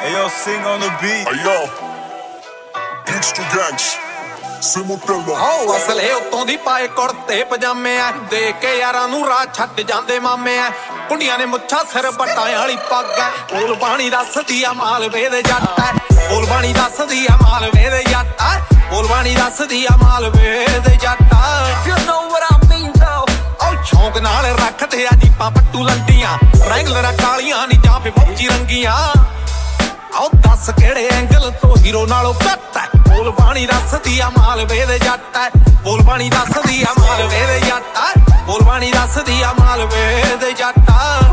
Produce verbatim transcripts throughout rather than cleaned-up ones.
Hey yo, sing on the beat. Hey yo, Gangsta Gangs, Simultella। ਆਓ ਅਸਲੇ ਉਤੋਂ ਦੀ ਪਾਏ ਕੁੜਤੇ ਪਜਾਮੇ ਆ, ਦੇਖ ਕੇ ਯਾਰਾਂ ਨੂੰ ਰਾਹ ਛੱਡ ਜਾਂਦੇ ਮਾਮੇ ਆ। ਕੁੰਡੀਆਂ ਨੇ ਮੁੱਛਾਂ ਸਿਰ ਬੱਟਾਂ ਵਾਲੀ ਪੱਗ ਐ, ਬੋਲ ਬਾਣੀ ਦੱਸਦੀ ਆ ਮਾਲਵੇ ਦੇ ਜੱਟ ਐ। ਬੋਲ ਬਾਣੀ ਦੱਸਦੀ ਆ ਮਾਲਵੇ ਦੇ ਜੱਟ ਐ। ਬੋਲ ਬਾਣੀ ਦੱਸਦੀ ਆ ਮਾਲਵੇ ਦੇ ਜੱਟ ਐ। You know what I mean though। ਆਓ ਸ਼ੌਂਕ ਨਾਲ ਰੱਖਦੇ ਆ ਜੀਪਾਂ ਪੱਟੂ ਲੰਡੀਆਂ, ਰੈਂਗਲਰਾਂ ਕਾਲੀਆਂ ਨੀ ਜਾਂ ਫੇ ਫੌਜੀ ਰੰਗੀਆਂ। ਆਓ ਦੱਸ ਕਿਹੜੇ ਐਂਗਲ ਤੋਂ ਹੀਰੋ ਨਾਲੋਂ ਘੱਟ ਐ। ਬੋਲ ਬਾਣੀ ਦੱਸਦੀ ਆ ਮਾਲਵੇ ਦੇ ਜੱਟ ਐ। ਬੋਲ ਬਾਣੀ ਦੱਸਦੀ ਆ ਮਾਲਵੇ ਦੇ ਜੱਟ ਐ। ਬੋਲ ਬਾਣੀ ਦੱਸਦੀ ਆ ਮਾਲਵੇ ਦੇ ਜੱਟ ਐ।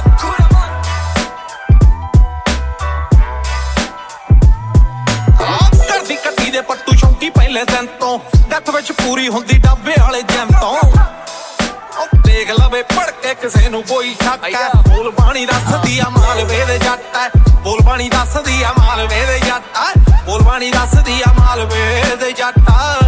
ਕਰਦੀ ਕੱਟੀ ਦੇ ਪੱਟੂ ਸ਼ੌਂਕੀ ਪਹਿਲੇ ਦਿਨ ਤੋਂ, ਡੱਥ ਵਿੱਚ ਪੂਰੀ ਹੁੰਦੀ ਡੱਬੇ ਵਾਲੇ ਜਿਮ ਤੋਂ। ਦੇਖ ਲਵੇ ਪੜ ਕੇ ਕਿਸੇ ਨੂੰ ਕੋਈ ਸ਼ੱਕ ਐ। ਬੋਲ ਬਾਣੀ ਦੱਸਦੀ ਆ ਮਾਲਵੇ ਦੇ ਜੱਟ ਐ। ਬੋਲ ਬਾਣੀ ਦੱਸਦੀ ਆ ਮਾਲਵੇ ਦੇ ਜੱਟ ਐ। ਬੋਲ ਬਾਣੀ ਦੱਸਦੀ ਆ ਮਾਲਵੇ ਦੇ ਜੱਟ ਐ।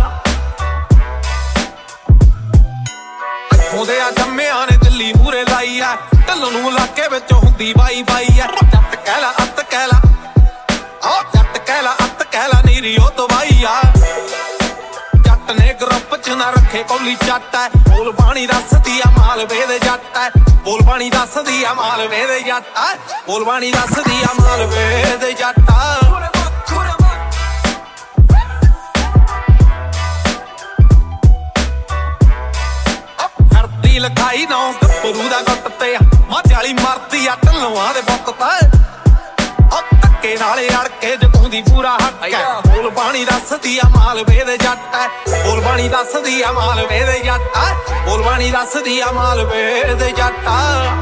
ਹੁੰਦੇ ਆ ਜੰਮਿਆਂ ਨੇ ਦਿੱਲੀ ਮੂਰੇ ਲਾਈ ਐ, ਢੱਲੋਂ ਨੂੰ ਇਲਾਕੇ ਵਿੱਚ ਹੁੰਦੀ ਬਾਈ ਬਾਈ ਐ। ਜੱਟ ਕਹਿ ਲਾ ਅੱਤ ਕਹਿ ਲਾ, ਆ ਜੱਟ ਕਹਿ ਲਾ ਅੱਤ ਕਹਿ ਲਾ, ਨੀਰੀ ਉਹ ਦਵਾਈ ਆ। ਜੱਟ ਨੇ ਗਰੁੱਪ ਚ ਨਾ ਰੱਖੇ ਕੌਲੀ ਚੱਟ ਐ। ਬੋਲ ਬਾਣੀ ਦੱਸਦੀ ਆ ਮਾਲਵੇ ਦੇ ਜੱਟ ਐ। ਬੋਲ ਬਾਣੀ ਦੱਸਦੀ ਆ ਮਾਲਵੇ ਦੇ ਜੱਟ ਐ। ਬੋਲ ਬਾਣੀ ਦੱਸਦੀ ਆ ਮਾਲਵੇ ਦੇ ਜੱਟ ਐ। ਕਰਦੀ ਲਖਾਈ ਨੌ ਗੱਭਰੂ ਦਾ ਗੁੱਟ ਤੇ, ਮੱਝ ਵਾਲੀ ਮਰਦੀ ਆ ਢੱਲੋਆਂ ਦੇ ਬੁੱਤ ਤੇ। ਧੱਕੇ ਨਾਲੇ ਅੜ ਕੇ ਜਗਾਉਂਦੀ ਪੂਰਾ ਹੱਕ ਐ। ਬੋਲ ਬਾਣੀ ਦੱਸਦੀ ਆ ਮਾਲਵੇ ਦੇ ਜੱਟ ਐ। ਬੋਲ ਬਾਣੀ ਦੱਸਦੀ ਆ ਮਾਲਵੇ ਦੇ ਜੱਟ ਐ। ਬੋਲ ਬਾਣੀ ਦੱਸਦੀ ਆ ਮਾਲਵੇ ਦੇ ਜੱਟ ਐ।